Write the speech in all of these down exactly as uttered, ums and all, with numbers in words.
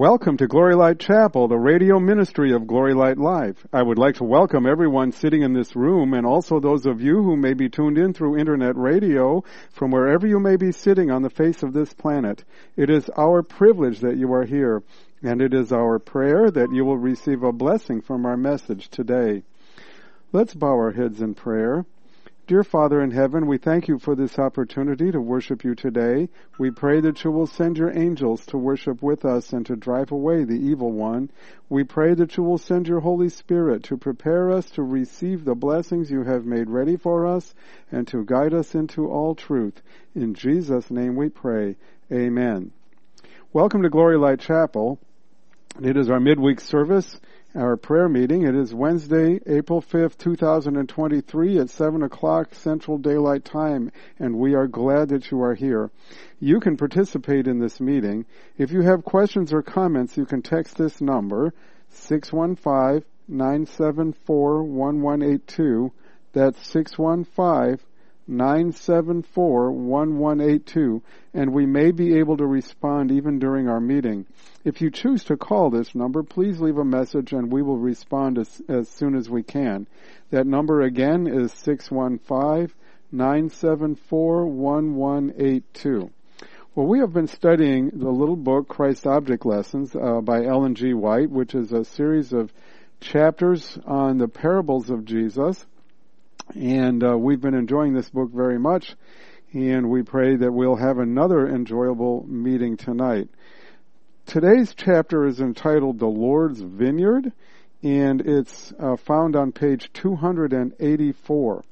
Welcome to Glory Light Chapel, the radio ministry of Glory Light Live. I would like to welcome everyone sitting in this room and also those of you who may be tuned in through internet radio from wherever you may be sitting on the face of this planet. It is our privilege that you are here, and it is our prayer that you will receive a blessing from our message today. Let's bow our heads in prayer. Dear Father in heaven, we thank you for this opportunity to worship you today. We pray that you will send your angels to worship with us and to drive away the evil one. We pray that you will send your Holy Spirit to prepare us to receive the blessings you have made ready for us and to guide us into all truth. In Jesus' name we pray. Amen. Welcome to Glory Light Chapel. It is our midweek service, our prayer meeting. It is Wednesday, April fifth, two thousand twenty-three at seven o'clock Central Daylight Time, and we are glad that you are here. You can participate in this meeting. If you have questions or comments, you can text this number, six one five, nine seven four, one one eight two. That's six one five, nine seven four, one one eight two, and we may be able to respond even during our meeting. If you choose to call this number, please leave a message and we will respond as, as soon as we can. That number again is six one five, nine seven four, one one eight two. Well, we have been studying the little book, Christ Object Lessons, uh, by Ellen G. White, which is a series of chapters on the parables of Jesus. And uh, we've been enjoying this book very much, and we pray that we'll have another enjoyable meeting tonight. Today's chapter is entitled The Lord's Vineyard, and it's uh, found on page two hundred eighty-four.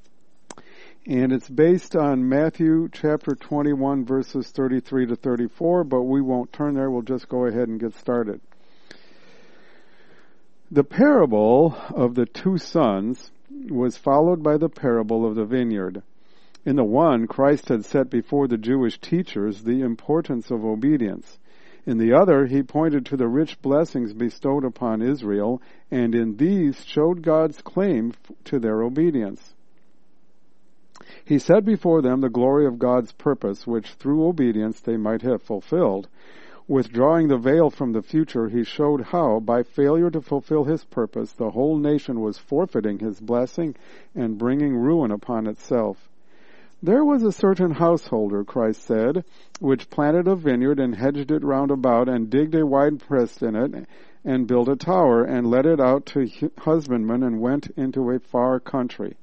And it's based on Matthew chapter twenty-one, verses thirty-three to thirty-four, but we won't turn there. We'll just go ahead and get started. The parable of the two sons was followed by the parable of the vineyard. In the one, Christ had set before the Jewish teachers the importance of obedience. In the other, he pointed to the rich blessings bestowed upon Israel, and in these showed God's claim to their obedience. He set before them the glory of God's purpose, which through obedience they might have fulfilled. Withdrawing the veil from the future, he showed how, by failure to fulfill his purpose, the whole nation was forfeiting his blessing and bringing ruin upon itself. There was a certain householder, Christ said, which planted a vineyard and hedged it round about and digged a wide press in it and built a tower and let it out to husbandmen and went into a far country.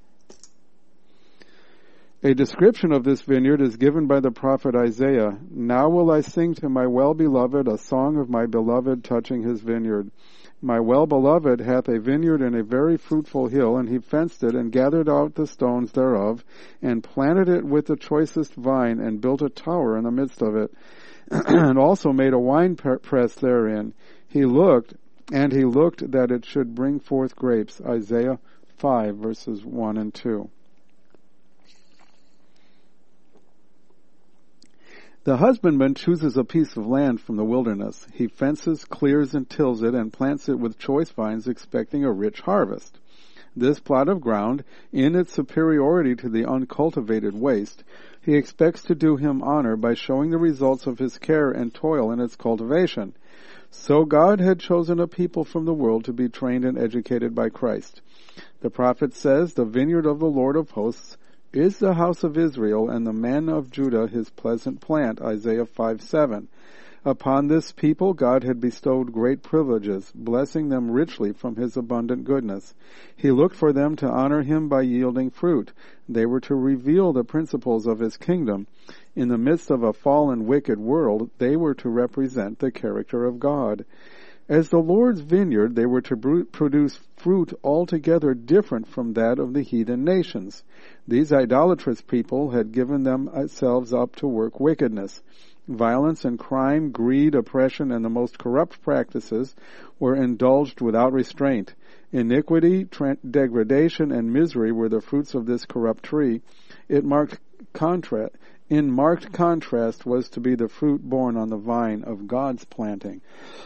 A description of this vineyard is given by the prophet Isaiah. Now will I sing to my well-beloved a song of my beloved touching his vineyard. My well-beloved hath a vineyard in a very fruitful hill, and he fenced it, and gathered out the stones thereof, and planted it with the choicest vine, and built a tower in the midst of it, and also made a wine press therein. He looked, and he looked that it should bring forth grapes. Isaiah five, verses one and two. The husbandman chooses a piece of land from the wilderness. He fences, clears, and tills it, and plants it with choice vines, expecting a rich harvest. This plot of ground, in its superiority to the uncultivated waste, he expects to do him honor by showing the results of his care and toil in its cultivation. So God had chosen a people from the world to be trained and educated by Christ. The prophet says, the vineyard of the Lord of hosts is the house of Israel, and the man of Judah his pleasant plant, Isaiah five seven. Upon this people God had bestowed great privileges, blessing them richly from his abundant goodness. He looked for them to honor him by yielding fruit. They were to reveal the principles of his kingdom. In the midst of a fallen, wicked world, they were to represent the character of God. As the Lord's vineyard, they were to produce fruit altogether different from that of the heathen nations. These idolatrous people had given themselves up to work wickedness. Violence and crime, greed, oppression, and the most corrupt practices were indulged without restraint. Iniquity, tra- degradation, and misery were the fruits of this corrupt tree. It marked contrast. In marked contrast was to be the fruit borne on the vine of God's planting.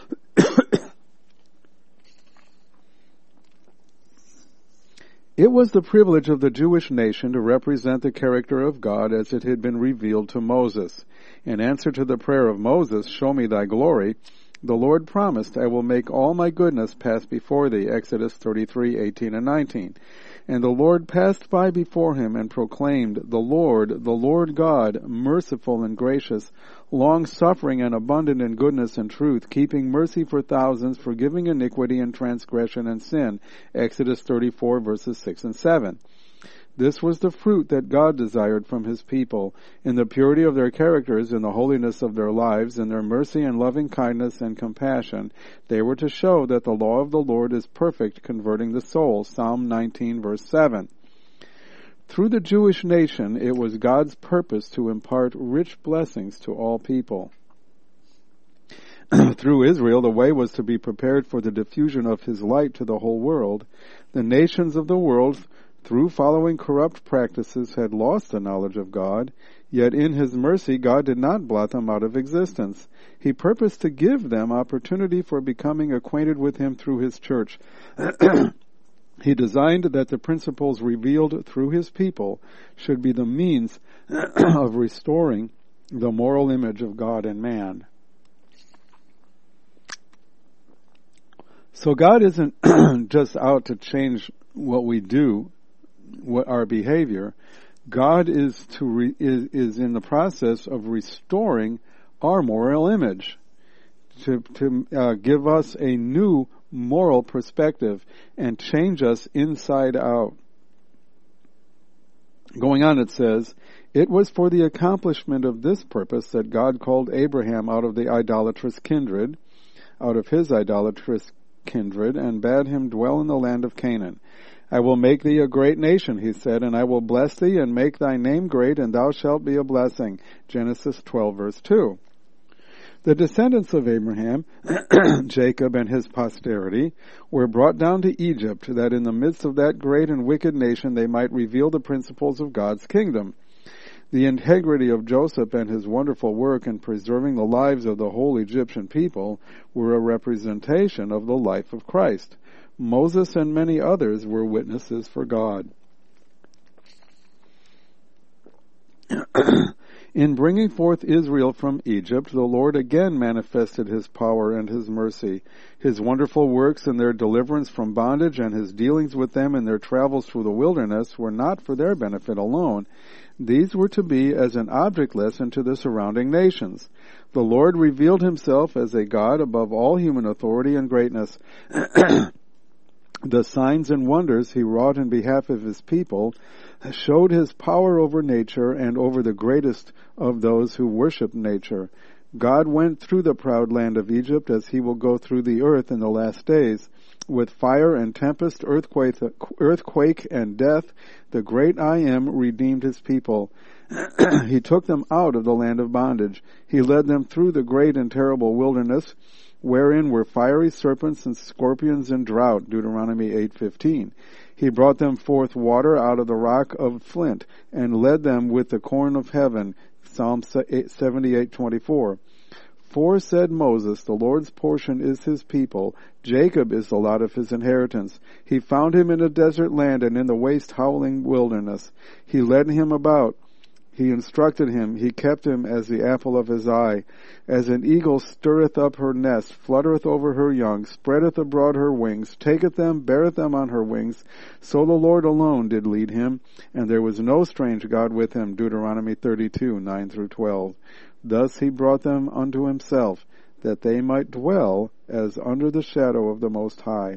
It was the privilege of the Jewish nation to represent the character of God as it had been revealed to Moses. In answer to the prayer of Moses, "Show me thy glory," The Lord promised, I will make all my goodness pass before thee, Exodus thirty-three, eighteen and nineteen. And the Lord passed by before him and proclaimed, The Lord, the Lord God, merciful and gracious, long-suffering and abundant in goodness and truth, keeping mercy for thousands, forgiving iniquity and transgression and sin, Exodus thirty-four, verses six and seven. This was the fruit that God desired from his people, in the purity of their characters, in the holiness of their lives, in their mercy and loving kindness and compassion. They were to show that the law of the Lord is perfect, converting the soul, Psalm nineteen, verse seven. Through the Jewish nation, it was God's purpose to impart rich blessings to all people. Through Israel, the way was to be prepared for the diffusion of his light to the whole world. The nations of the world, through following corrupt practices, had lost the knowledge of God, yet in his mercy God did not blot them out of existence. He purposed to give them opportunity for becoming acquainted with him through his church. He designed that the principles revealed through his people should be the means of restoring the moral image of God and man. So God isn't just out to change what we do, what our behavior. God is to re, is, is in the process of restoring our moral image, to to uh, give us a new moral perspective and change us inside out. Going on, it says, it was for the accomplishment of this purpose that God called Abraham out of the idolatrous kindred, out of his idolatrous kindred, and bade him dwell in the land of Canaan. I will make thee a great nation, he said, and I will bless thee and make thy name great, and thou shalt be a blessing. Genesis twelve, verse two. The descendants of Abraham, Jacob and his posterity, were brought down to Egypt, that in the midst of that great and wicked nation they might reveal the principles of God's kingdom. The integrity of Joseph and his wonderful work in preserving the lives of the whole Egyptian people were a representation of the life of Christ. Moses and many others were witnesses for God. In bringing forth Israel from Egypt, the Lord again manifested his power and his mercy. His wonderful works in their deliverance from bondage and his dealings with them in their travels through the wilderness were not for their benefit alone. These were to be as an object lesson to the surrounding nations. The Lord revealed himself as a God above all human authority and greatness. The signs and wonders he wrought in behalf of his people showed his power over nature and over the greatest of those who worship nature. God went through the proud land of Egypt as he will go through the earth in the last days. With fire and tempest, earthquake, earthquake and death, the great I Am redeemed his people. He took them out of the land of bondage. He led them through the great and terrible wilderness, wherein were fiery serpents and scorpions and drought, Deuteronomy eight fifteen. He brought them forth water out of the rock of flint, and led them with the corn of heaven, Psalm seventy-eight twenty-four. For, said Moses, the Lord's portion is his people, Jacob is the lot of his inheritance. He found him in a desert land and in the waste howling wilderness. He led him about. He instructed him, he kept him as the apple of his eye. As an eagle stirreth up her nest, fluttereth over her young, spreadeth abroad her wings, taketh them, beareth them on her wings, so the Lord alone did lead him, and there was no strange God with him, Deuteronomy thirty-two, nine through twelve. Thus he brought them unto himself, that they might dwell as under the shadow of the Most High.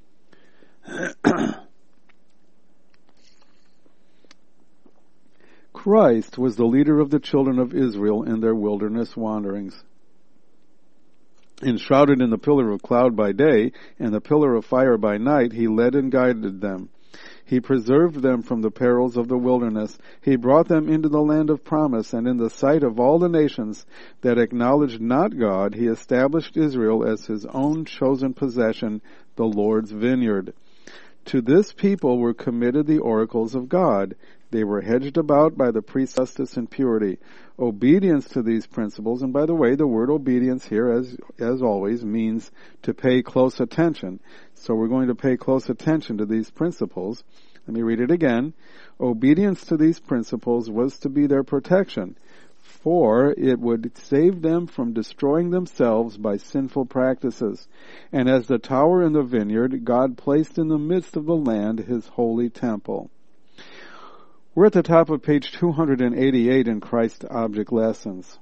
Christ was the leader of the children of Israel in their wilderness wanderings. Enshrouded in the pillar of cloud by day and the pillar of fire by night, he led and guided them. He preserved them from the perils of the wilderness. He brought them into the land of promise, and in the sight of all the nations that acknowledged not God, he established Israel as his own chosen possession, the Lord's vineyard. To this people were committed the oracles of God. They were hedged about by the precepts of justice and purity. Obedience to these principles, and by the way, the word obedience here, as as always, means to pay close attention. So we're going to pay close attention to these principles. Let me read it again. Obedience to these principles was to be their protection. for it would save them from destroying themselves by sinful practices. And as the tower in the vineyard, God placed in the midst of the land his holy temple. We're at the top of page two hundred eighty-eight in Christ Object Lessons.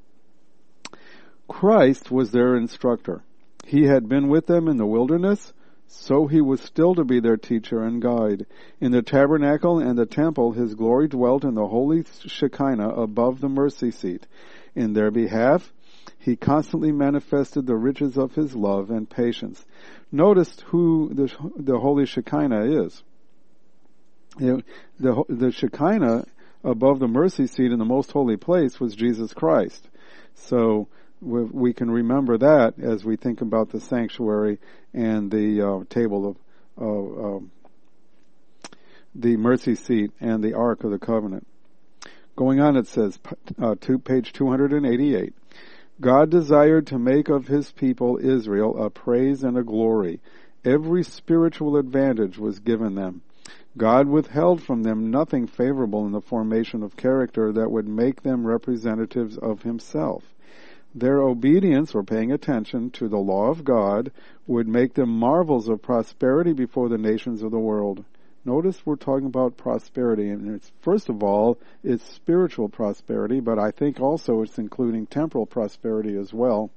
Christ was their instructor. He had been with them in the wilderness, so he was still to be their teacher and guide. In the tabernacle and the temple, his glory dwelt in the holy Shekinah above the mercy seat. In their behalf, he constantly manifested the riches of his love and patience. Notice who the, the holy Shekinah is. The, the, the Shekinah above the mercy seat in the most holy place was Jesus Christ. So we, we can remember that as we think about the sanctuary and the uh, table of uh, uh, the mercy seat and the Ark of the Covenant. Going on, it says, uh, to page two hundred eighty-eight, God desired to make of his people Israel a praise and a glory. Every spiritual advantage was given them. God withheld from them nothing favorable in the formation of character that would make them representatives of himself. Their obedience, or paying attention to the law of God, would make them marvels of prosperity before the nations of the world. Notice we're talking about prosperity, and it's, first of all, it's spiritual prosperity, but I think also it's including temporal prosperity as well,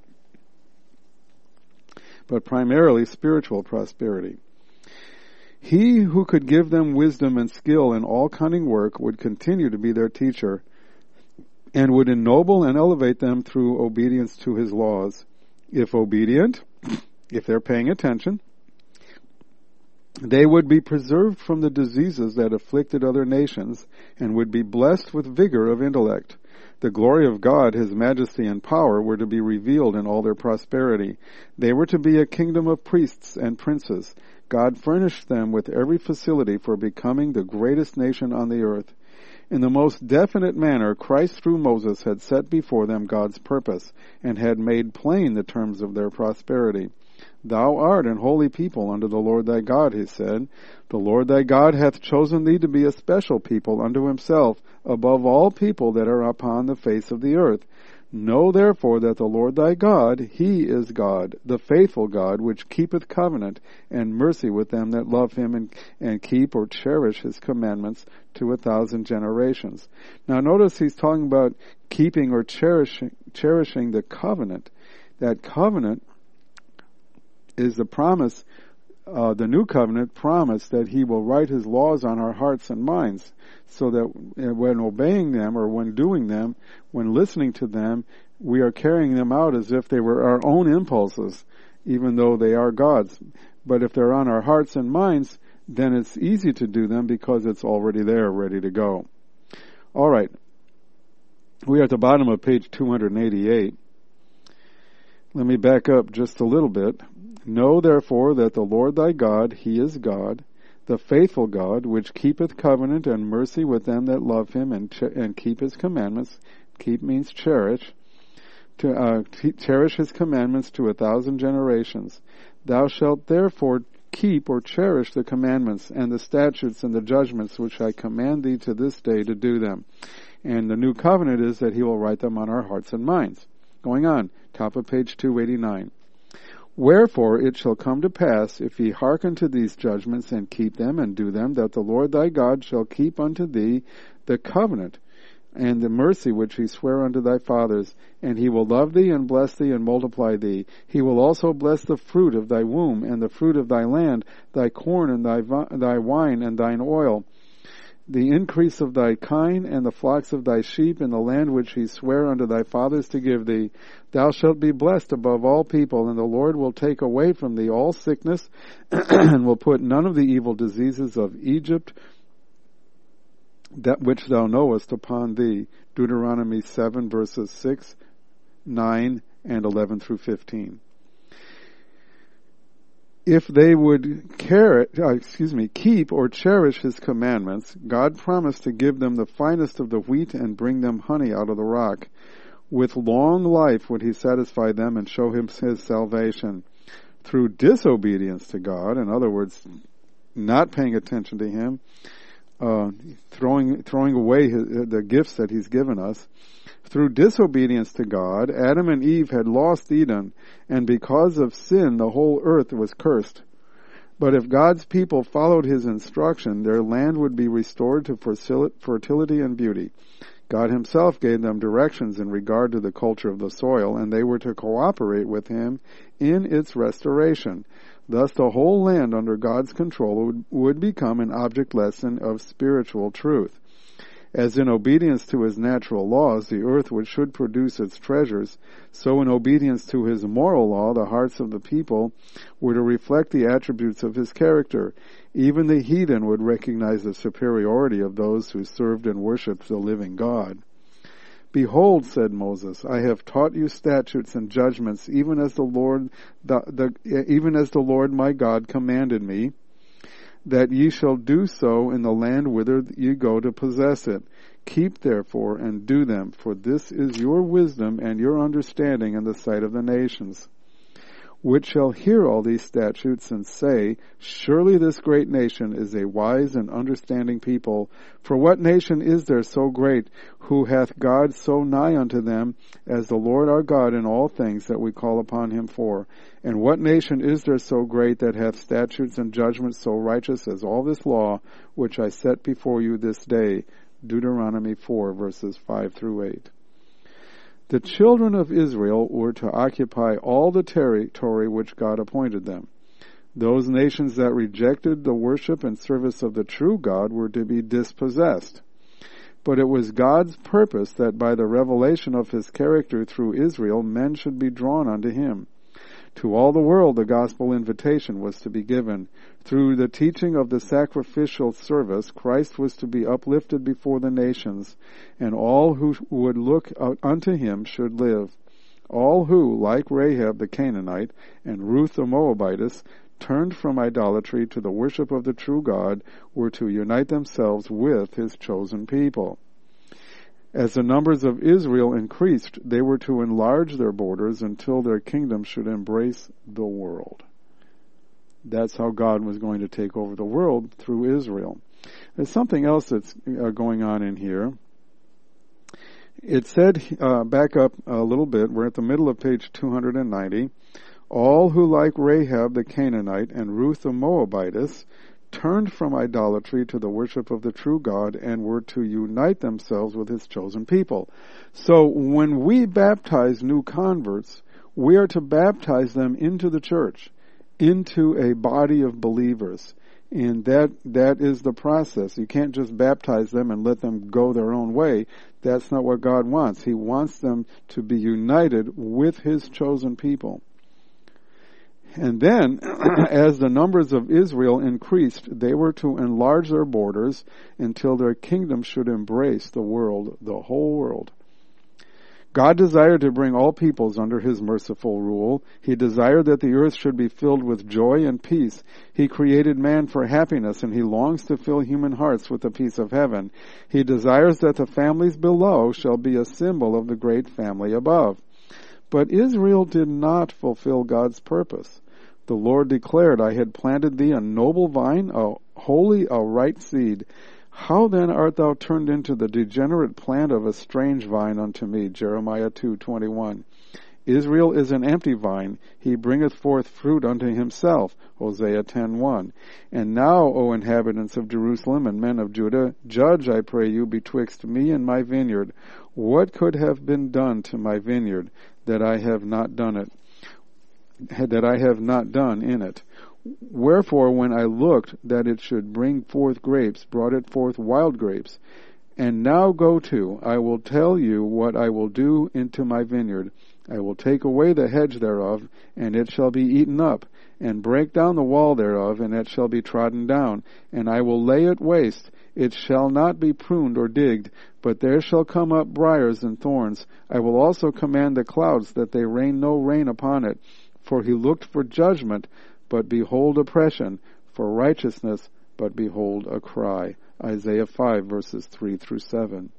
but primarily spiritual prosperity. He who could give them wisdom and skill in all cunning work would continue to be their teacher and would ennoble and elevate them through obedience to his laws. If obedient, if they're paying attention, they would be preserved from the diseases that afflicted other nations and would be blessed with vigor of intellect. The glory of God, his majesty and power, were to be revealed in all their prosperity. They were to be a kingdom of priests and princes. God furnished them with every facility for becoming the greatest nation on the earth. In the most definite manner, Christ through Moses had set before them God's purpose and had made plain the terms of their prosperity. Thou art an holy people unto the Lord thy God, he said. The Lord thy God hath chosen thee to be a special people unto himself, above all people that are upon the face of the earth. Know therefore that the Lord thy God, he is God, the faithful God, which keepeth covenant and mercy with them that love him and, and keep or cherish his commandments to a thousand generations. Now notice he's talking about keeping or cherishing, cherishing the covenant. That covenant is the promise, uh, the new covenant promise that he will write his laws on our hearts and minds, so that when obeying them or when doing them, when listening to them, we are carrying them out as if they were our own impulses, even though they are God's. But if they're on our hearts and minds, then it's easy to do them because it's already there, ready to go. All right. We are at the bottom of page two hundred eighty-eight. Let me back up just a little bit. Know therefore that the Lord thy God, he is God, the faithful God, which keepeth covenant and mercy with them that love him and ch- and keep his commandments. Keep means cherish. To uh, t- cherish his commandments to a thousand generations. Thou shalt therefore keep or cherish the commandments and the statutes and the judgments which I command thee to this day to do them. And the new covenant is that he will write them on our hearts and minds. Going on, top of page two eighty-nine. Wherefore it shall come to pass, if ye hearken to these judgments, and keep them, and do them, that the Lord thy God shall keep unto thee the covenant, and the mercy which he sware unto thy fathers, and he will love thee, and bless thee, and multiply thee. He will also bless the fruit of thy womb, and the fruit of thy land, thy corn, and thy, thy wine, and thine oil, the increase of thy kine, and the flocks of thy sheep, in the land which he sware unto thy fathers to give thee. Thou shalt be blessed above all people, and the Lord will take away from thee all sickness, and will put none of the evil diseases of Egypt, that which thou knowest, upon thee. Deuteronomy seven, verses six, nine, and eleven through fifteen. If they would care, uh, excuse me, keep or cherish his commandments, God promised to give them the finest of the wheat and bring them honey out of the rock. With long life would he satisfy them and show him his salvation. Through disobedience to God, in other words, not paying attention to him, uh, throwing throwing away his, the gifts that he's given us. Through disobedience to God, Adam and Eve had lost Eden, and because of sin, the whole earth was cursed. But if God's people followed his instruction, their land would be restored to fertility and beauty. God himself gave them directions in regard to the culture of the soil, and they were to cooperate with him in its restoration. Thus the whole land under God's control would, would become an object lesson of spiritual truth. As in obedience to his natural laws, the earth which should produce its treasures, so in obedience to his moral law, the hearts of the people were to reflect the attributes of his character. Even the heathen would recognize the superiority of those who served and worshipped the living God. Behold, said Moses, I have taught you statutes and judgments, even as the Lord, the, the, even as the Lord my God commanded me, that ye shall do so in the land whither ye go to possess it. Keep therefore and do them, for this is your wisdom and your understanding in the sight of the nations, which shall hear all these statutes and say, surely this great nation is a wise and understanding people. For what nation is there so great, who hath God so nigh unto them, as the Lord our God in all things that we call upon him for? And what nation is there so great, that hath statutes and judgments so righteous as all this law, which I set before you this day? Deuteronomy four, verses five through eight. The children of Israel were to occupy all the territory which God appointed them. Those nations that rejected the worship and service of the true God were to be dispossessed. But it was God's purpose that by the revelation of his character through Israel, men should be drawn unto him. To all the world the gospel invitation was to be given. Through the teaching of the sacrificial service, Christ was to be uplifted before the nations, and all who would look unto him should live. All who, like Rahab the Canaanite and Ruth the Moabitess, turned from idolatry to the worship of the true God, were to unite themselves with his chosen people. As the numbers of Israel increased, they were to enlarge their borders until their kingdom should embrace the world. That's how God was going to take over the world, through Israel. There's something else that's uh, going on in here. It said, uh, back up a little bit, we're at the middle of page two hundred ninety, all who like Rahab the Canaanite and Ruth the Moabitess turned from idolatry to the worship of the true God and were to unite themselves with his chosen people. So when we baptize new converts, we are to baptize them into the church, into a body of believers. And that that is the process. You can't just baptize them and let them go their own way. That's not what God wants. He wants them to be united with his chosen people. And then, as the numbers of Israel increased, they were to enlarge their borders until their kingdom should embrace the world, the whole world. God desired to bring all peoples under his merciful rule. He desired that the earth should be filled with joy and peace. He created man for happiness, and he longs to fill human hearts with the peace of heaven. He desires that the families below shall be a symbol of the great family above. But Israel did not fulfill God's purpose. The Lord declared, I had planted thee a noble vine, a holy, a right seed. How then art thou turned into the degenerate plant of a strange vine unto me? Jeremiah two twenty-one. Israel is an empty vine. He bringeth forth fruit unto himself. Hosea ten one. And now, O inhabitants of Jerusalem and men of Judah, judge, I pray you, betwixt me and my vineyard. What could have been done to my vineyard that I have not done it? that I have not done in it? Wherefore, when I looked that it should bring forth grapes, brought it forth wild grapes. And now go to, I will tell you what I will do into my vineyard. I will take away the hedge thereof, and it shall be eaten up, and break down the wall thereof, and it shall be trodden down, and I will lay it waste. It shall not be pruned or digged, but there shall come up briars and thorns. I will also command the clouds that they rain no rain upon it. For he looked for judgment, but behold oppression, for righteousness, but behold a cry. Isaiah five, verses three through seven.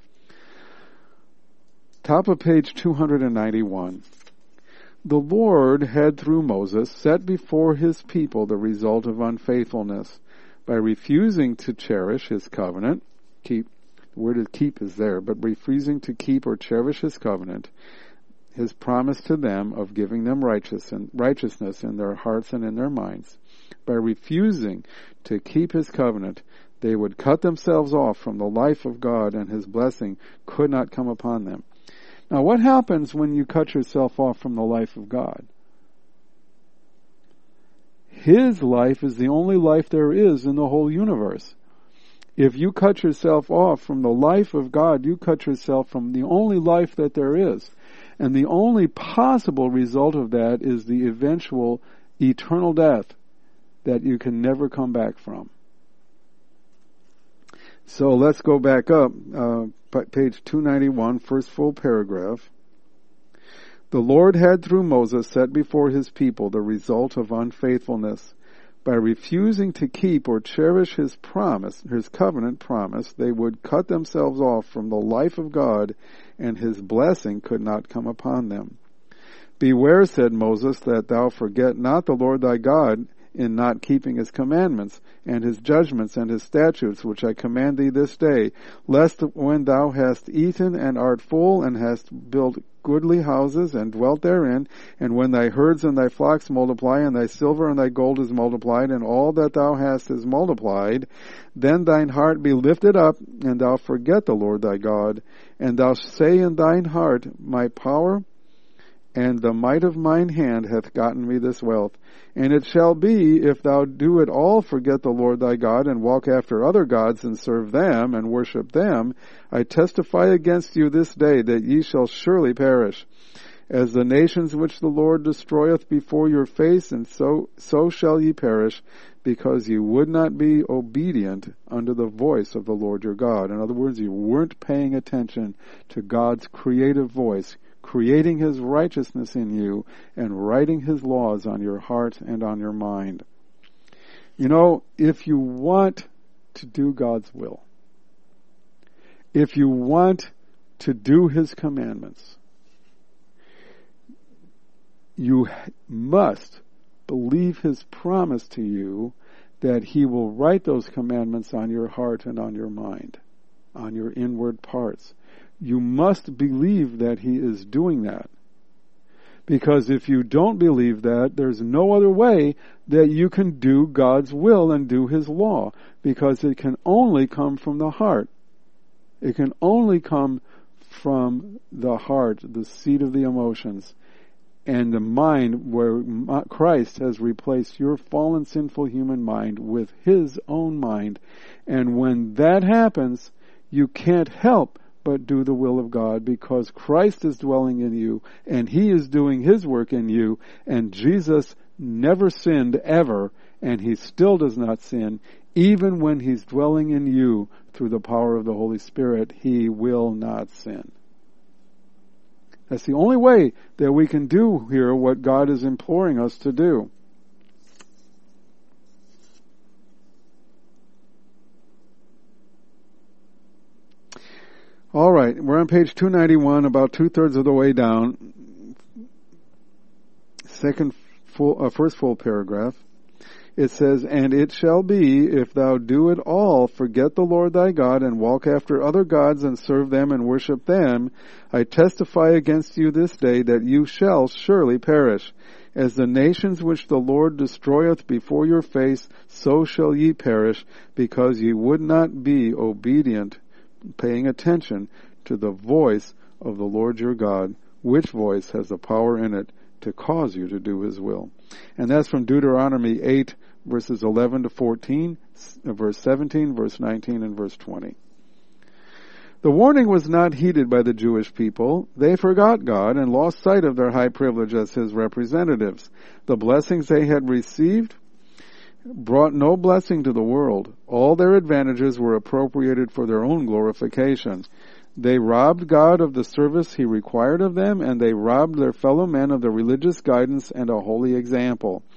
Top of page two hundred ninety-one. The Lord had through Moses set before his people the result of unfaithfulness. by refusing to cherish his covenant, keep, the word of keep is there, but refusing to keep or cherish his covenant, his promise to them of giving them righteous and righteousness in their hearts and in their minds. By refusing to keep his covenant, they would cut themselves off from the life of God, and his blessing could not come upon them. Now, what happens when you cut yourself off from the life of God? His life is the only life there is in the whole universe. If you cut yourself off from the life of God, you cut yourself from the only life that there is. And the only possible result of that is the eventual eternal death that you can never come back from. So let's go back up, uh, page two ninety-one, first full paragraph. The Lord had through Moses set before his people the result of unfaithfulness. By refusing to keep or cherish his promise, his covenant promise, they would cut themselves off from the life of God, and his blessing could not come upon them. Beware, said Moses, that thou forget not the Lord thy God in not keeping his commandments, and his judgments, and his statutes, which I command thee this day, lest when thou hast eaten and art full, and hast built goodly houses, and dwelt therein, and when thy herds and thy flocks multiply, and thy silver and thy gold is multiplied, and all that thou hast is multiplied, then thine heart be lifted up, and thou forget the Lord thy God, and thou say in thine heart, my power and the might of mine hand hath gotten me this wealth. And it shall be, if thou do at all forget the Lord thy God, and walk after other gods, and serve them, and worship them, I testify against you this day that ye shall surely perish. As the nations which the Lord destroyeth before your face, and so so shall ye perish, because ye would not be obedient unto the voice of the Lord your God. In other words, you weren't paying attention to God's creative voice, creating his righteousness in you and writing his laws on your heart and on your mind. You know, if you want to do God's will, if you want to do his commandments, you must believe his promise to you that he will write those commandments on your heart and on your mind, on your inward parts. You must believe that he is doing that. Because if you don't believe that, there's no other way that you can do God's will and do his law. Because it can only come from the heart. It can only come from the heart, the seat of the emotions, and the mind where Christ has replaced your fallen, sinful human mind with his own mind. And when that happens, you can't help but do the will of God, because Christ is dwelling in you, and he is doing his work in you, and Jesus never sinned ever, and he still does not sin. Even when he's dwelling in you through the power of the Holy Spirit, he will not sin. That's the only way that we can do here what God is imploring us to do. All right, we're on page two ninety-one, about two-thirds of the way down. Second full, uh, first full paragraph. It says, And it shall be, if thou do at all forget the Lord thy God, and walk after other gods, and serve them, and worship them, I testify against you this day that you shall surely perish. As the nations which the Lord destroyeth before your face, so shall ye perish, because ye would not be obedient, paying attention to the voice of the Lord your God, which voice has the power in it to cause you to do his will. And that's from Deuteronomy eight, verses eleven to fourteen, verse seventeen, verse nineteen, and verse twenty. The warning was not heeded by the Jewish people. They forgot God and lost sight of their high privilege as his representatives. The blessings they had received brought no blessing to the world. All their advantages were appropriated for their own glorification. They robbed God of the service he required of them, and they robbed their fellow men of the religious guidance and a holy example.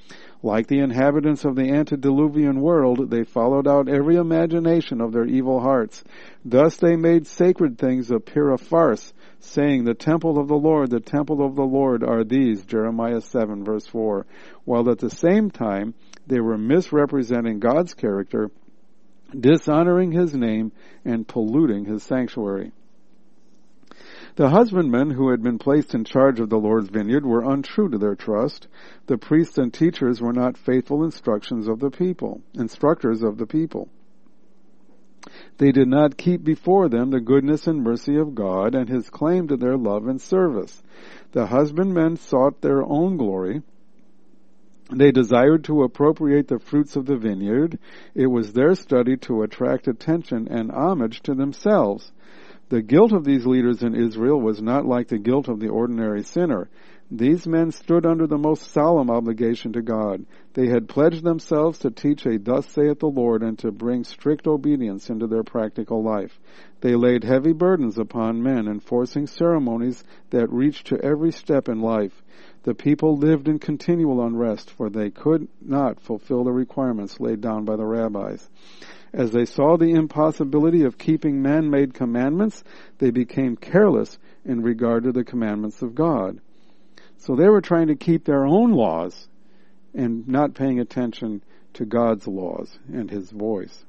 Like the inhabitants of the antediluvian world, they followed out every imagination of their evil hearts. Thus they made sacred things appear a farce, saying, the temple of the Lord, the temple of the Lord are these, Jeremiah seven, verse four, while at the same time they were misrepresenting God's character, dishonoring His name, and polluting His sanctuary. The husbandmen who had been placed in charge of the Lord's vineyard were untrue to their trust. The priests and teachers were not faithful instructions of the people, instructors of the people. They did not keep before them the goodness and mercy of God and His claim to their love and service. The husbandmen sought their own glory. They desired to appropriate the fruits of the vineyard. It was their study to attract attention and homage to themselves. The guilt of these leaders in Israel was not like the guilt of the ordinary sinner. These men stood under the most solemn obligation to God. They had pledged themselves to teach a thus saith the Lord and to bring strict obedience into their practical life. They laid heavy burdens upon men, enforcing ceremonies that reached to every step in life. The people lived in continual unrest, for they could not fulfill the requirements laid down by the rabbis. As they saw the impossibility of keeping man-made commandments, they became careless in regard to the commandments of God. So they were trying to keep their own laws and not paying attention to God's laws and His voice.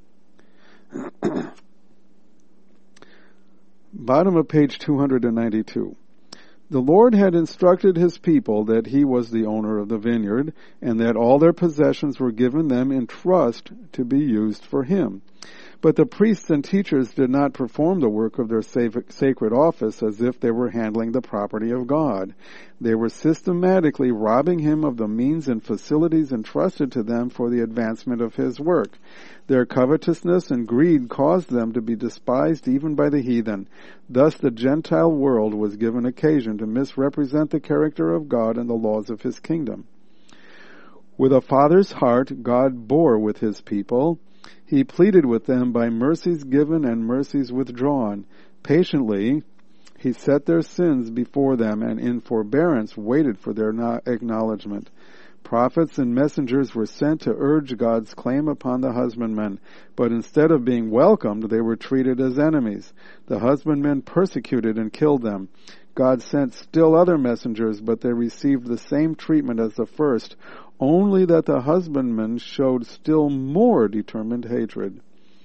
Bottom of page two hundred ninety-two. The Lord had instructed His people that He was the owner of the vineyard, and that all their possessions were given them in trust to be used for Him. But the priests and teachers did not perform the work of their sacred office as if they were handling the property of God. They were systematically robbing Him of the means and facilities entrusted to them for the advancement of His work. Their covetousness and greed caused them to be despised even by the heathen. Thus the Gentile world was given occasion to misrepresent the character of God and the laws of His kingdom. With a father's heart, God bore with His people. He pleaded with them by mercies given and mercies withdrawn. Patiently, He set their sins before them and in forbearance waited for their acknowledgement. Prophets and messengers were sent to urge God's claim upon the husbandmen, but instead of being welcomed, they were treated as enemies. The husbandmen persecuted and killed them. God sent still other messengers, but they received the same treatment as the first, only that the husbandmen showed still more determined hatred.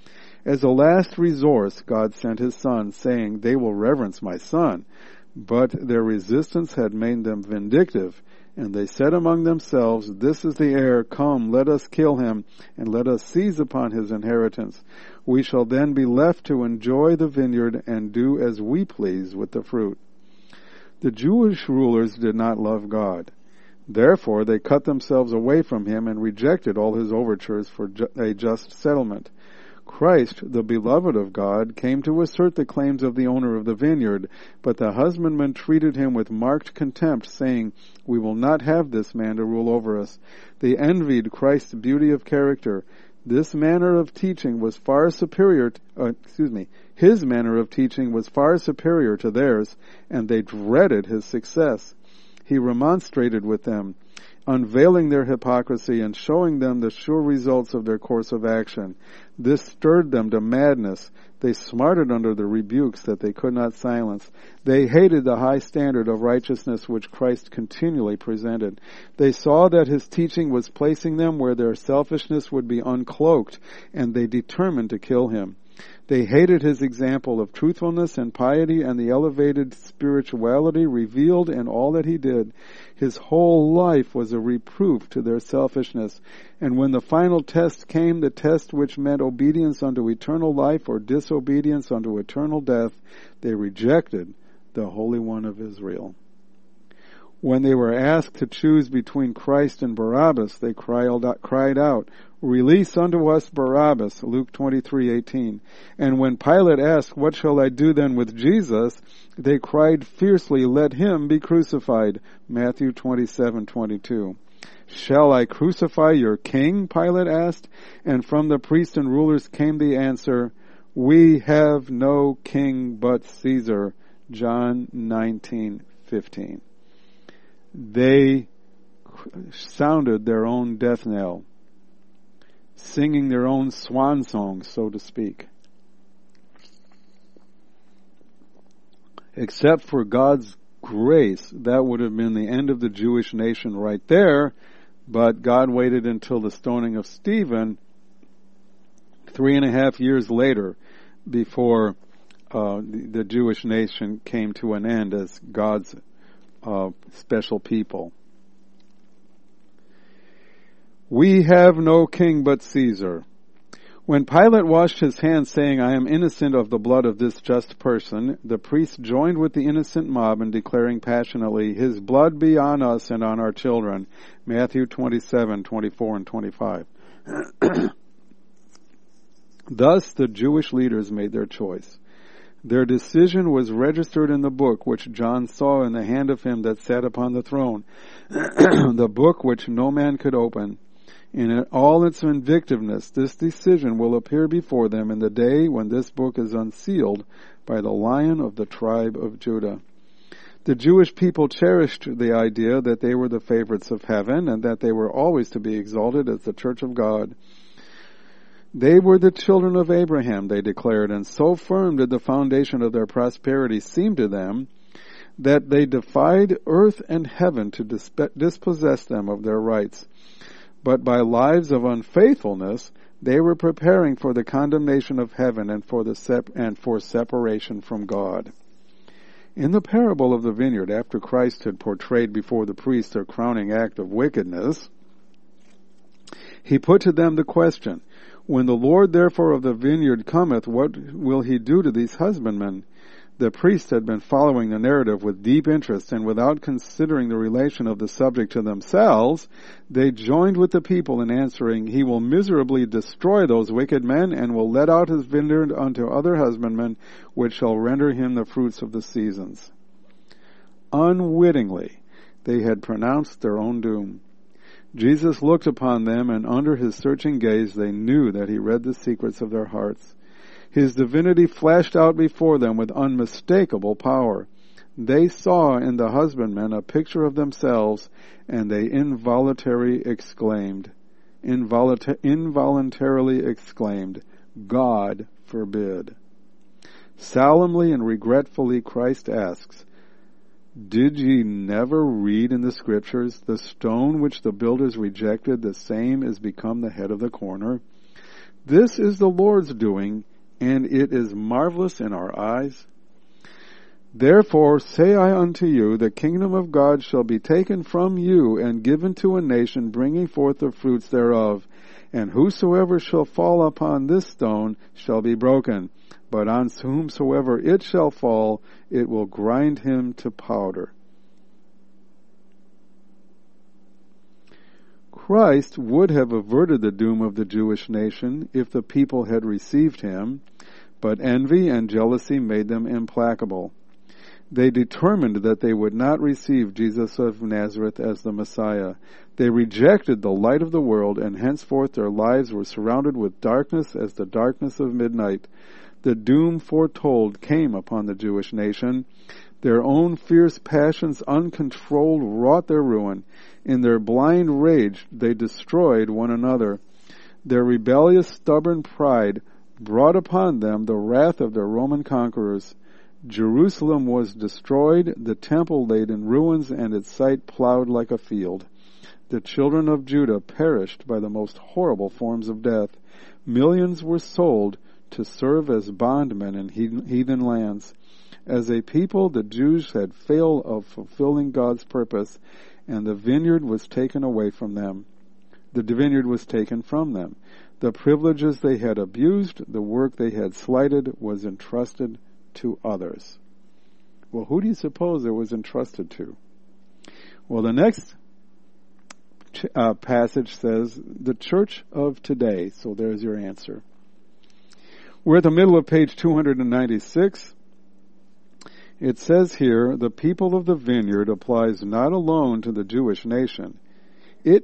As a last resource, God sent His Son, saying, "They will reverence my Son." But their resistance had made them vindictive, and they said among themselves, "This is the heir, come, let us kill him, and let us seize upon his inheritance. We shall then be left to enjoy the vineyard and do as we please with the fruit." The Jewish rulers did not love God. Therefore, they cut themselves away from Him and rejected all His overtures for ju- a just settlement. Christ, the beloved of God, came to assert the claims of the owner of the vineyard, but the husbandmen treated Him with marked contempt, saying, "We will not have this man to rule over us." They envied Christ's beauty of character. This manner of teaching was far superior, to, uh, excuse me, His manner of teaching was far superior to theirs, and they dreaded His success. He remonstrated with them, unveiling their hypocrisy and showing them the sure results of their course of action. This stirred them to madness. They smarted under the rebukes that they could not silence. They hated the high standard of righteousness which Christ continually presented. They saw that His teaching was placing them where their selfishness would be uncloaked, and they determined to kill Him. They hated His example of truthfulness and piety and the elevated spirituality revealed in all that He did. His whole life was a reproof to their selfishness. And when the final test came, the test which meant obedience unto eternal life or disobedience unto eternal death, they rejected the Holy One of Israel. When they were asked to choose between Christ and Barabbas, they cried out, "Release unto us Barabbas," Luke twenty-three eighteen. And when Pilate asked, "What shall I do then with Jesus?" they cried fiercely, "Let Him be crucified," Matthew twenty-seven twenty-two. "Shall I crucify your king?" Pilate asked. And from the priests and rulers came the answer, "We have no king but Caesar," John nineteen fifteen. They sounded their own death knell, singing their own swan song, so to speak. Except for God's grace, that would have been the end of the Jewish nation right there, but God waited until the stoning of Stephen three and a half years later before uh, the, the Jewish nation came to an end as God's uh, special people. We have no king but Caesar. When Pilate washed his hands, saying, I am innocent of the blood of this just person, the priests joined with the innocent mob in declaring passionately, His blood be on us and on our children. Matthew twenty-seven, twenty-four, and twenty-five. Thus the Jewish leaders made their choice. Their decision was registered in the book which John saw in the hand of him that sat upon the throne, the book which no man could open. In all its vindictiveness, this decision will appear before them in the day when this book is unsealed by the Lion of the tribe of Judah. The Jewish people cherished the idea that they were the favorites of heaven and that they were always to be exalted as the church of God. They were the children of Abraham, they declared, and so firm did the foundation of their prosperity seem to them that they defied earth and heaven to disp- dispossess them of their rights. But by lives of unfaithfulness, they were preparing for the condemnation of heaven and for the sep- and for separation from God. In the parable of the vineyard, after Christ had portrayed before the priest their crowning act of wickedness, he put to them the question, When the Lord therefore of the vineyard cometh, what will he do to these husbandmen? The priests had been following the narrative with deep interest, and without considering the relation of the subject to themselves, they joined with the people in answering, He will miserably destroy those wicked men, and will let out his vineyard unto other husbandmen, which shall render him the fruits of the seasons. Unwittingly, they had pronounced their own doom. Jesus looked upon them, and under his searching gaze they knew that he read the secrets of their hearts. His divinity flashed out before them with unmistakable power. They saw in the husbandmen a picture of themselves, and they involuntarily exclaimed, involunta- involuntarily exclaimed, God forbid. Solemnly and regretfully Christ asks, Did ye never read in the Scriptures, the stone which the builders rejected, the same is become the head of the corner? This is the Lord's doing, and it is marvelous in our eyes. Therefore say I unto you, the kingdom of God shall be taken from you and given to a nation, bringing forth the fruits thereof. And whosoever shall fall upon this stone shall be broken, but on whomsoever it shall fall, it will grind him to powder. Christ would have averted the doom of the Jewish nation if the people had received him, but envy and jealousy made them implacable. They determined that they would not receive Jesus of Nazareth as the Messiah. They rejected the light of the world, and henceforth their lives were surrounded with darkness as the darkness of midnight. The doom foretold came upon the Jewish nation. Their own fierce passions, uncontrolled, wrought their ruin. In their blind rage, they destroyed one another. Their rebellious, stubborn pride brought upon them the wrath of their Roman conquerors. Jerusalem was destroyed, the temple laid in ruins, and its site plowed like a field. The children of Judah perished by the most horrible forms of death. Millions were sold to serve as bondmen in heathen lands. As a people, the Jews had failed of fulfilling God's purpose, and the vineyard was taken away from them. The vineyard was taken from them. The privileges they had abused, the work they had slighted, was entrusted to others. Well, who do you suppose it was entrusted to? Well, the next uh, passage says, the church of today. So there's your answer. We're at the middle of page two hundred ninety-six. It says here, the people of the vineyard applies not alone to the Jewish nation. It,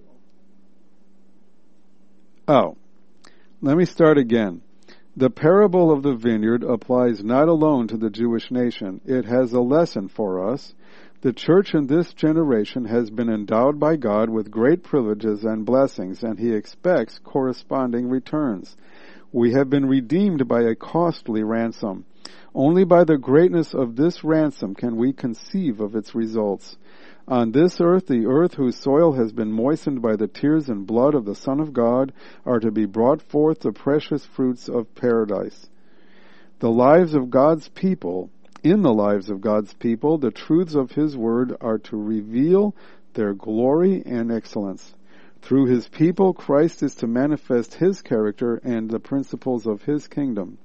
oh, let me start again. The parable of the vineyard applies not alone to the Jewish nation. It has a lesson for us. The church in this generation has been endowed by God with great privileges and blessings, and he expects corresponding returns. We have been redeemed by a costly ransom. Only by the greatness of this ransom can we conceive of its results. On this earth, the earth whose soil has been moistened by the tears and blood of the Son of God, are to be brought forth the precious fruits of paradise. The lives of God's people, in the lives of God's people, the truths of his word are to reveal their glory and excellence. Through his people, Christ is to manifest his character and the principles of his kingdom.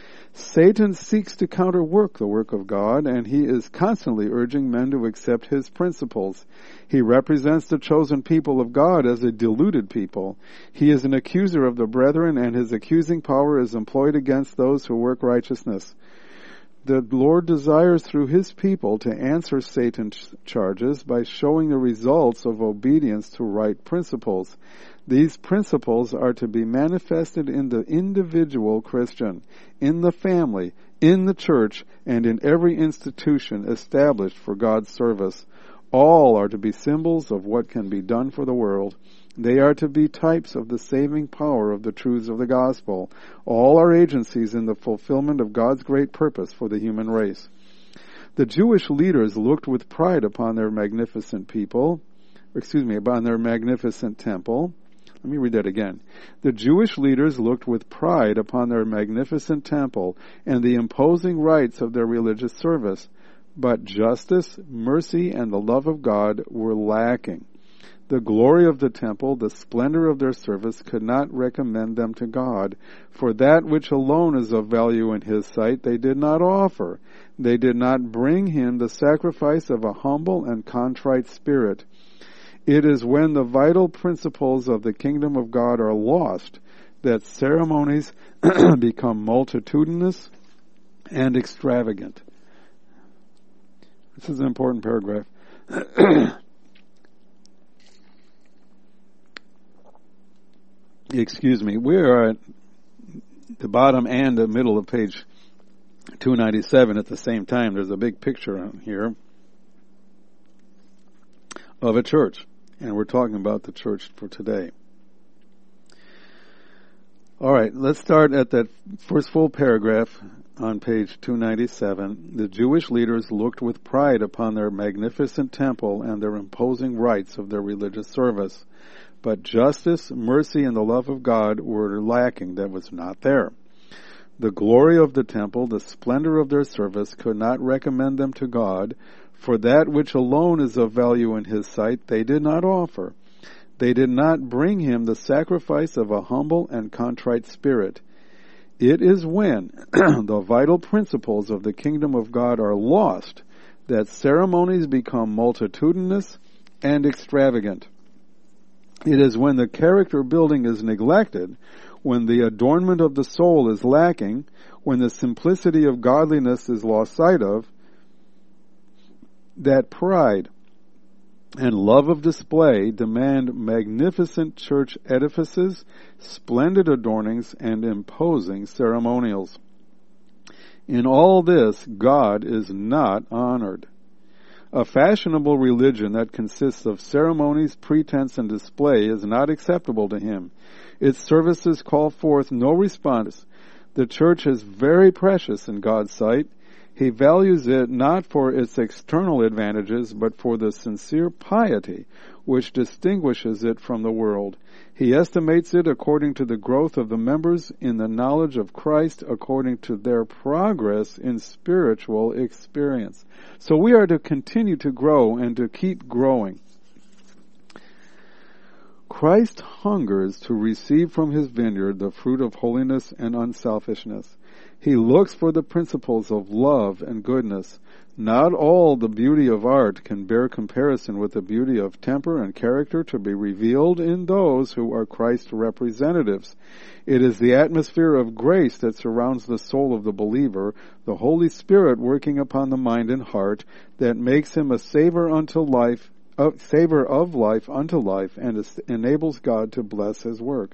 Satan seeks to counterwork the work of God, and he is constantly urging men to accept his principles. He represents the chosen people of God as a deluded people. He is an accuser of the brethren, and his accusing power is employed against those who work righteousness. The Lord desires through his people to answer Satan's charges by showing the results of obedience to right principles. These principles are to be manifested in the individual Christian, in the family, in the church, and in every institution established for God's service. All are to be symbols of what can be done for the world. They are to be types of the saving power of the truths of the gospel. All are agencies in the fulfillment of God's great purpose for the human race. The Jewish leaders looked with pride upon their magnificent people, excuse me, upon their magnificent temple. Let me read that again. The Jewish leaders looked with pride upon their magnificent temple and the imposing rites of their religious service, but justice, mercy, and the love of God were lacking. The glory of the temple, the splendor of their service, could not recommend them to God. For that which alone is of value in his sight they did not offer. They did not bring him the sacrifice of a humble and contrite spirit. It is when the vital principles of the kingdom of God are lost that ceremonies become multitudinous and extravagant. This is an important paragraph. Excuse me. We are at the bottom and the middle of page two ninety-seven at the same time. There's a big picture on here of a church. And we're talking about the church for today. All right, let's start at that first full paragraph on page two ninety-seven. The Jewish leaders looked with pride upon their magnificent temple and their imposing rites of their religious service. But justice, mercy, and the love of God were lacking. That was not there. The glory of the temple, the splendor of their service, could not recommend them to God. For that which alone is of value in his sight they did not offer. They did not bring him the sacrifice of a humble and contrite spirit. It is when the vital principles of the kingdom of God are lost that ceremonies become multitudinous and extravagant. It is when the character building is neglected, when the adornment of the soul is lacking, when the simplicity of godliness is lost sight of, that pride and love of display demand magnificent church edifices, splendid adornings, and imposing ceremonials. In all this, God is not honored. A fashionable religion that consists of ceremonies, pretense, and display is not acceptable to him. Its services call forth no response. The church is very precious in God's sight. He values it not for its external advantages, but for the sincere piety which distinguishes it from the world. He estimates it according to the growth of the members in the knowledge of Christ, according to their progress in spiritual experience. So we are to continue to grow and to keep growing. Christ hungers to receive from his vineyard the fruit of holiness and unselfishness. He looks for the principles of love and goodness. Not all the beauty of art can bear comparison with the beauty of temper and character to be revealed in those who are Christ's representatives. It is the atmosphere of grace that surrounds the soul of the believer, the Holy Spirit working upon the mind and heart, that makes him a savor unto life, a savor of life unto life, and enables God to bless his work.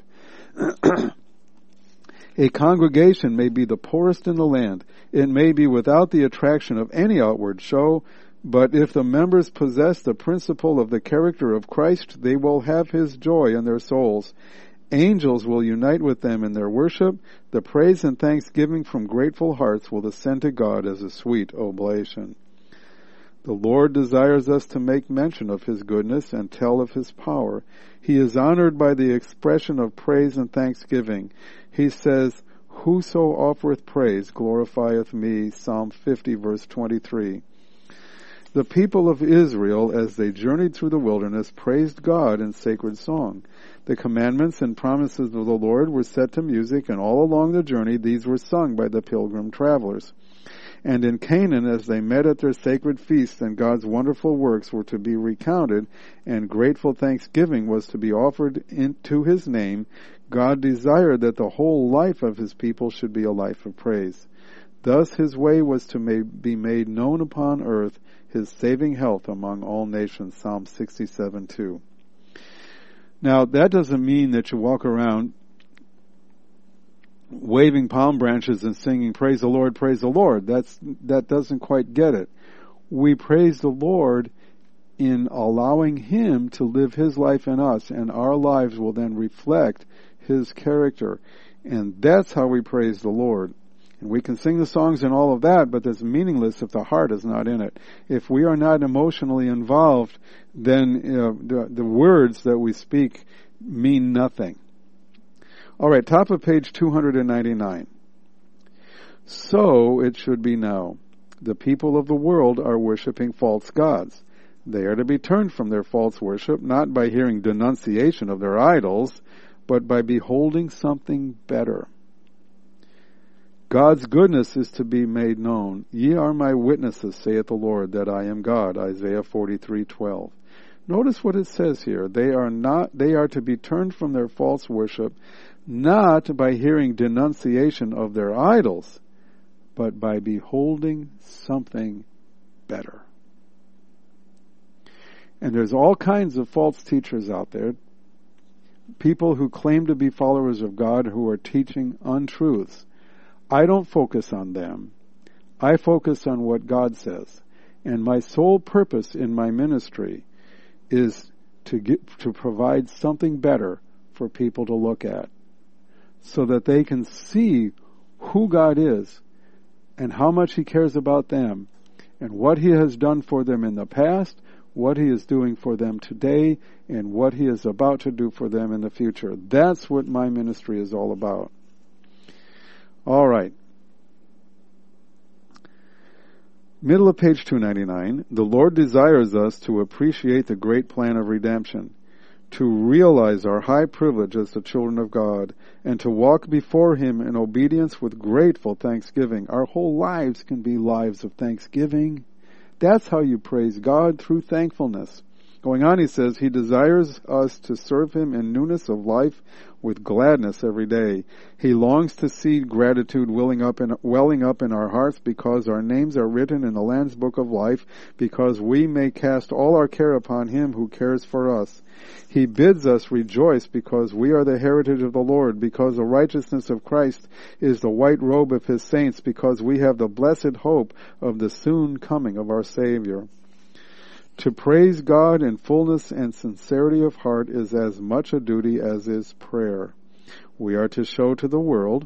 A congregation may be the poorest in the land. It may be without the attraction of any outward show, But if the members possess the principle of the character of Christ, they will have his joy in their souls. Angels will unite with them in their worship. The praise and thanksgiving from grateful hearts will ascend to God as a sweet oblation. The Lord desires us to make mention of his goodness and tell of his power. He is honored by the expression of praise and thanksgiving. He says, "Whoso offereth praise glorifieth me," Psalm fifty, verse twenty-three. The people of Israel, as they journeyed through the wilderness, praised God in sacred song. The commandments and promises of the Lord were set to music, and all along the journey these were sung by the pilgrim travelers. And in Canaan, as they met at their sacred feasts and God's wonderful works were to be recounted, and grateful thanksgiving was to be offered into his name, God desired that the whole life of his people should be a life of praise. Thus his way was to may, be made known upon earth, his saving health among all nations, Psalm sixty-seven two. Now, that doesn't mean that you walk around waving palm branches and singing, "Praise the Lord, praise the Lord." That's, that doesn't quite get it. We praise the Lord in allowing him to live his life in us, and our lives will then reflect his character. And that's how we praise the Lord. And we can sing the songs and all of that, but it's meaningless if the heart is not in it. If we are not emotionally involved, then uh, the, the words that we speak mean nothing. All right, top of page two hundred ninety-nine. So it should be now. The people of the world are worshiping false gods. They are to be turned from their false worship, not by hearing denunciation of their idols, but by beholding something better. God's goodness is to be made known. Ye are my witnesses, saith the Lord, that I am God. Isaiah forty-three twelve. Notice what it says here. They are not, they are to be turned from their false worship, not by hearing denunciation of their idols, but by beholding something better. And there's all kinds of false teachers out there, people who claim to be followers of God who are teaching untruths. I don't focus on them. I focus on what God says. And my sole purpose in my ministry is to get, to provide something better for people to look at, so that they can see who God is and how much he cares about them and what he has done for them in the past, what he is doing for them today, and what he is about to do for them in the future. That's what my ministry is all about. All right. Middle of page two ninety-nine. The Lord desires us to appreciate the great plan of redemption, to realize our high privilege as the children of God, and to walk before him in obedience with grateful thanksgiving. Our whole lives can be lives of thanksgiving. That's how you praise God, through thankfulness. Going on, he says, he desires us to serve him in newness of life with gladness every day. He longs to see gratitude welling up in, welling up in our hearts because our names are written in the Lamb's book of life, because we may cast all our care upon him who cares for us. He bids us rejoice because we are the heritage of the Lord, because the righteousness of Christ is the white robe of his saints, because we have the blessed hope of the soon coming of our Savior. To praise God in fullness and sincerity of heart is as much a duty as is prayer. We are to show to the world.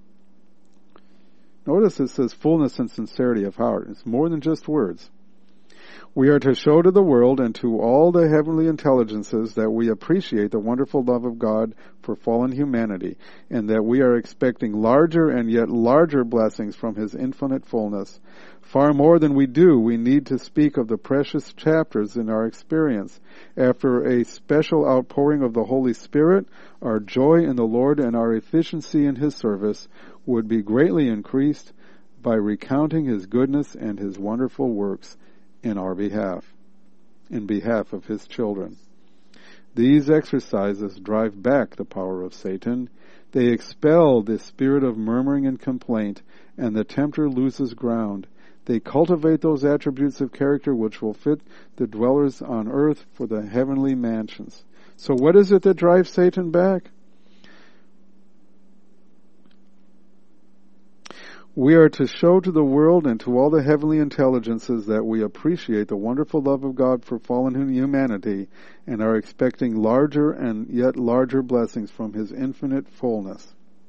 Notice it says fullness and sincerity of heart. It's more than just words. We are to show to the world and to all the heavenly intelligences that we appreciate the wonderful love of God for fallen humanity, and that we are expecting larger and yet larger blessings from his infinite fullness. Far more than we do, we need to speak of the precious chapters in our experience. After a special outpouring of the Holy Spirit, our joy in the Lord and our efficiency in his service would be greatly increased by recounting his goodness and his wonderful works in our behalf, in behalf of his children. These exercises drive back the power of Satan. They expel the spirit of murmuring and complaint, and the tempter loses ground. They cultivate those attributes of character which will fit the dwellers on earth for the heavenly mansions. So what is it that drives Satan back? We are to show to the world and to all the heavenly intelligences that we appreciate the wonderful love of God for fallen humanity and are expecting larger and yet larger blessings from His infinite fullness.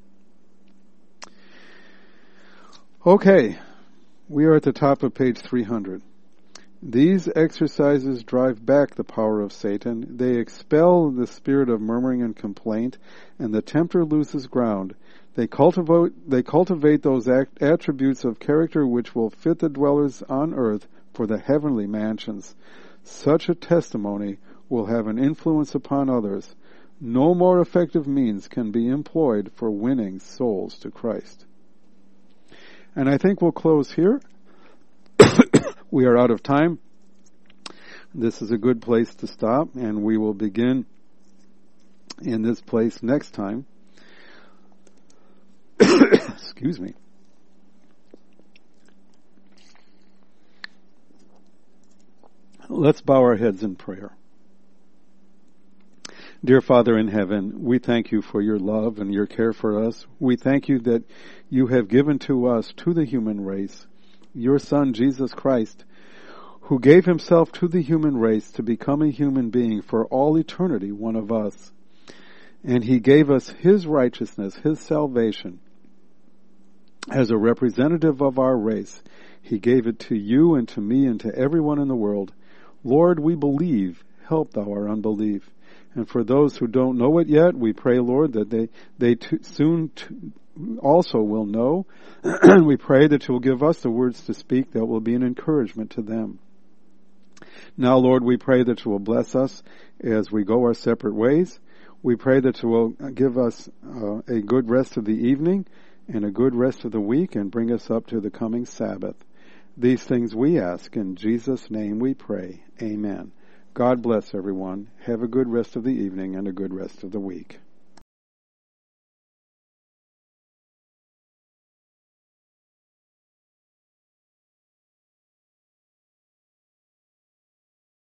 Okay, we are at the top of page three hundred. These exercises drive back the power of Satan. They expel the spirit of murmuring and complaint, and the tempter loses ground. They cultivate, they cultivate those act, attributes of character which will fit the dwellers on earth for the heavenly mansions. Such a testimony will have an influence upon others. No more effective means can be employed for winning souls to Christ. And I think we'll close here. We are out of time. This is a good place to stop, and we will begin in this place next time. Excuse me. Let's bow our heads in prayer. Dear Father in heaven, we thank you for your love and your care for us. We thank you that you have given to us, to the human race, your Son, Jesus Christ, who gave himself to the human race to become a human being for all eternity, one of us. And he gave us his righteousness, his salvation, as a representative of our race. He gave it to you and to me and to everyone in the world. Lord, we believe. Help thou our unbelief. And for those who don't know it yet, we pray, Lord, that they, they t- soon t- also will know. And we pray that you'll give us the words to speak that will be an encouragement to them. Now, Lord, we pray that you will bless us as we go our separate ways. We pray that you will give us uh, a good rest of the evening and a good rest of the week and bring us up to the coming Sabbath. These things we ask. In Jesus' name we pray. Amen. God bless everyone. Have a good rest of the evening and a good rest of the week.